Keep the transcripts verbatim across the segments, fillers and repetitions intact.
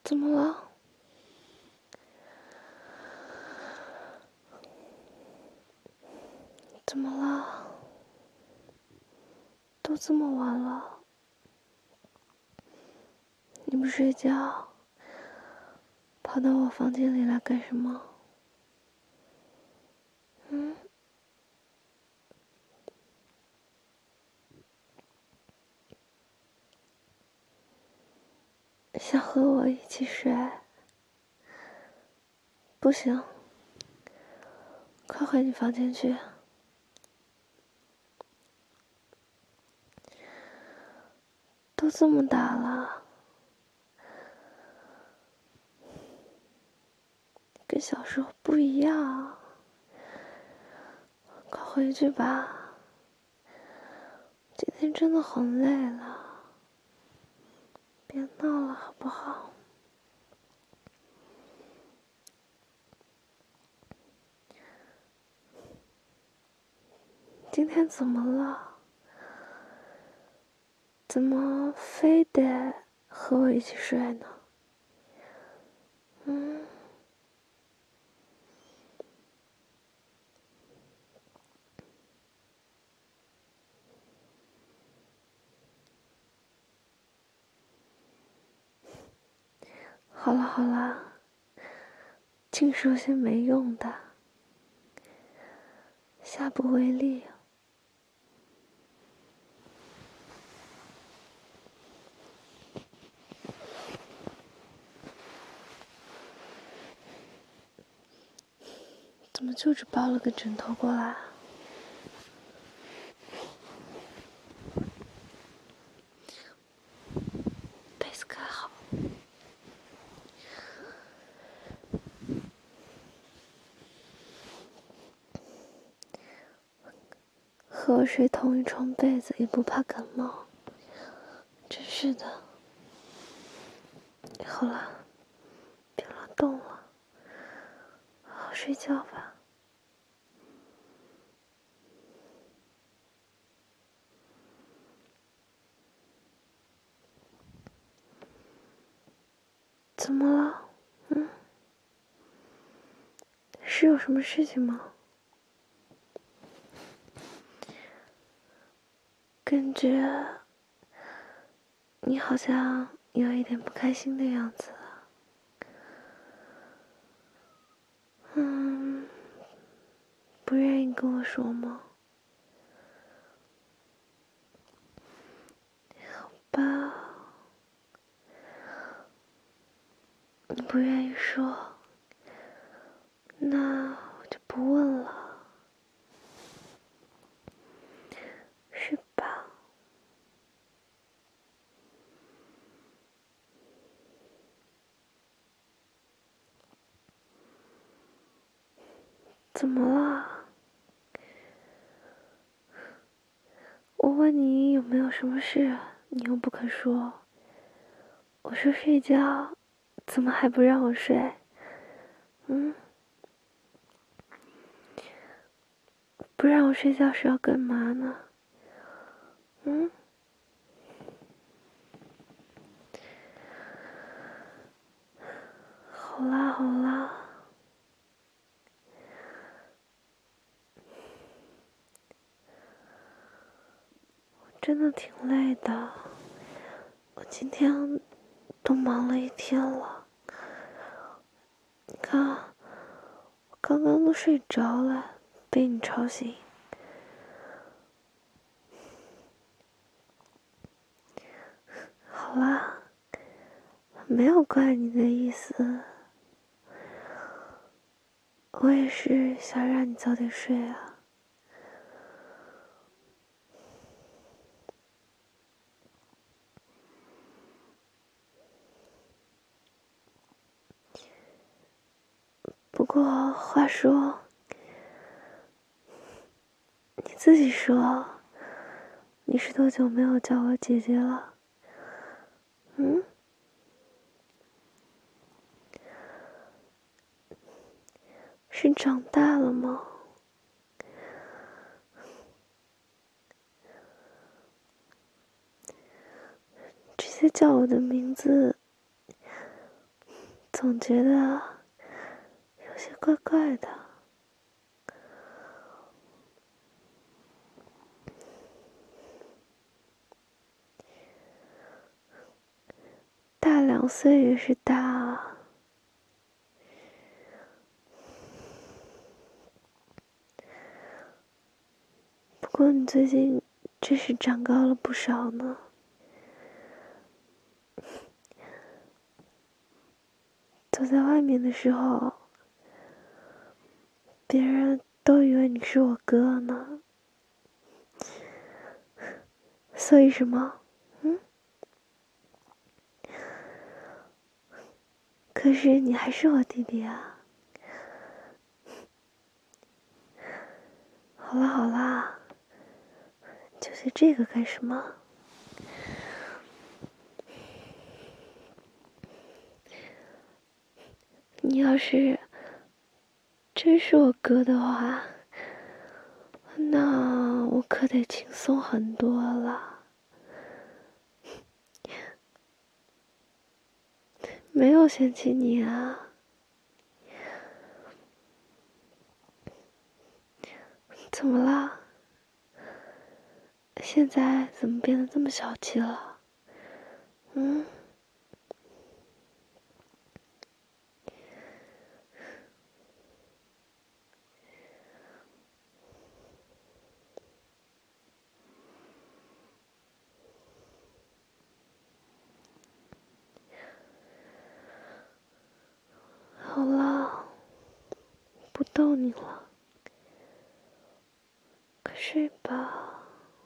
怎么了？怎么了？都这么晚了，你不睡觉，跑到我房间里来干什么？嗯？想和我一起睡？不行，快回你房间去。都这么大了，跟小时候不一样，快回去吧。今天真的很累了，别闹了好不好？今天怎么了？怎么非得和我一起睡呢？嗯？好了好了，净说些没用的，下不为例。怎么就只抱了个枕头过来？被子盖好。和我睡同一床被子也不怕感冒，真是的。好了，别乱动了，好好睡觉吧。怎么了？嗯？是有什么事情吗？感觉你好像有一点不开心的样子。嗯，不愿意跟我说吗？好吧，你不愿意说，那我就不问了，是吧？怎么了？我问你有没有什么事，你又不肯说。我说睡觉，怎么还不让我睡？嗯？不让我睡觉是要干嘛呢？嗯？好啦好啦，我真的挺累的，我今天都忙了一天了。你看，我刚刚都睡着了，被你吵醒。好啦，没有怪你的意思，我也是想让你早点睡啊。不过话说，你自己说，你是多久没有叫我姐姐了？嗯？是长大了吗？直接叫我的名字， 总觉得有些怪怪的。大两岁也是大啊。不过你最近真是长高了不少呢。走在外面的时候，别人都以为你是我哥呢。所以什么？嗯？可是你还是我弟弟啊。好啦好啦，纠结这个干什么？你要是真是我哥的话，那我可得轻松很多了。没有嫌弃你啊。怎么了？现在怎么变得这么小气了？嗯？好了，不逗你了，快睡吧。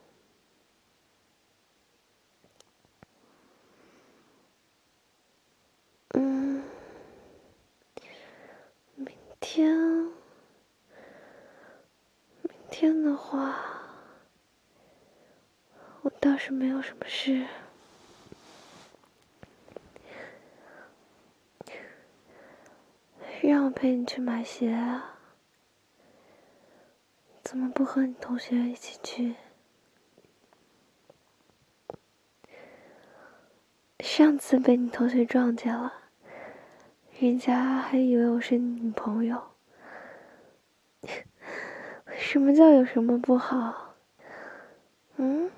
嗯，明天，明天的话，我倒是没有什么事。让我陪你去买鞋啊？怎么不和你同学一起去？上次被你同学撞见了，人家还以为我是你女朋友。什么叫有什么不好？嗯？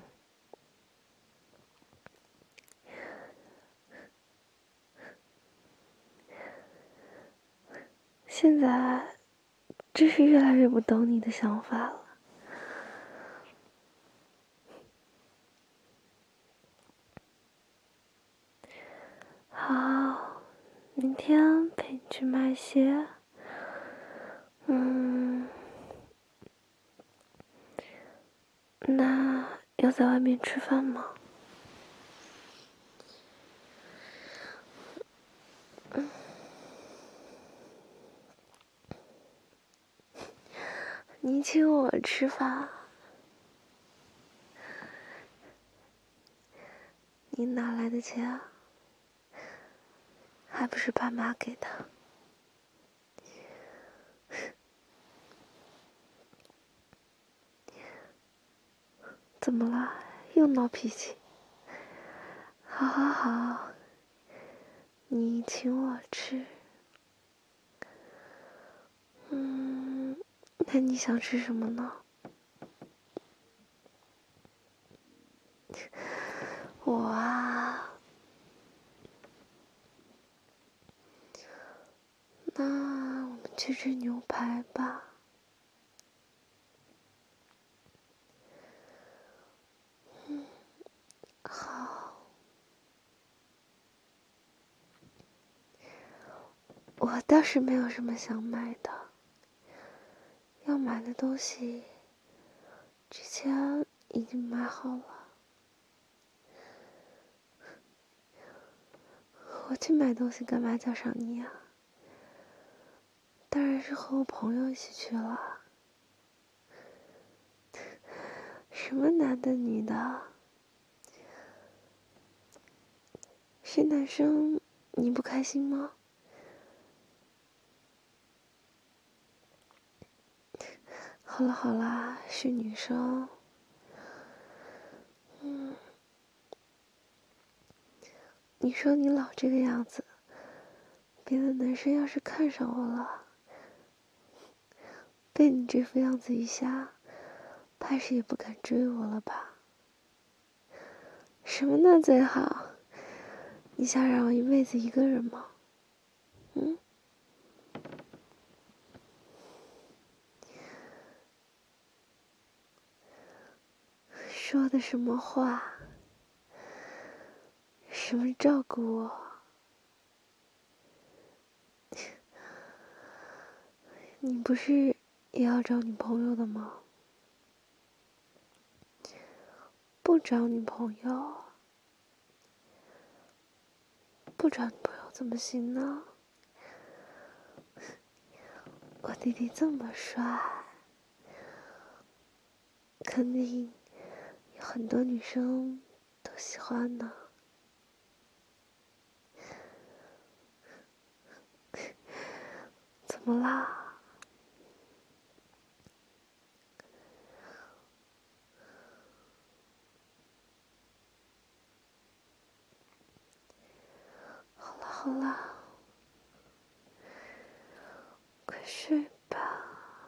现在真是越来越不懂你的想法了。好，明天陪你去买鞋。嗯，那要在外面吃饭吗？嗯，你请我吃饭，你哪来的钱啊？还不是爸妈给的。怎么了？又闹脾气？好好好，你请我吃。嗯，那你想吃什么呢？我啊，那我们去吃牛排吧。嗯，好。我倒是没有什么想买的，要买的东西之前已经买好了。我去买东西干嘛叫上你呀？当然是和我朋友一起去了。什么男的女的？是男生你不开心吗？好了好了，是女生。嗯，你说你老这个样子， 别的男生要是看上我了，被你这副样子一下，怕是也不敢追我了吧？什么呢最好？你想让我一辈子一个人吗？嗯？说的什么话？什么照顾我？你不是也要找女朋友的吗？不找女朋友，不找女朋友怎么行呢？我弟弟这么帅，肯定有很多女生都喜欢呢。怎么啦？好了好了，快睡吧。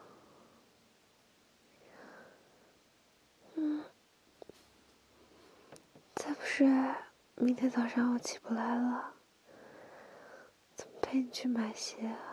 嗯，再不睡，明天早上我起不来了，怎么陪你去买鞋啊？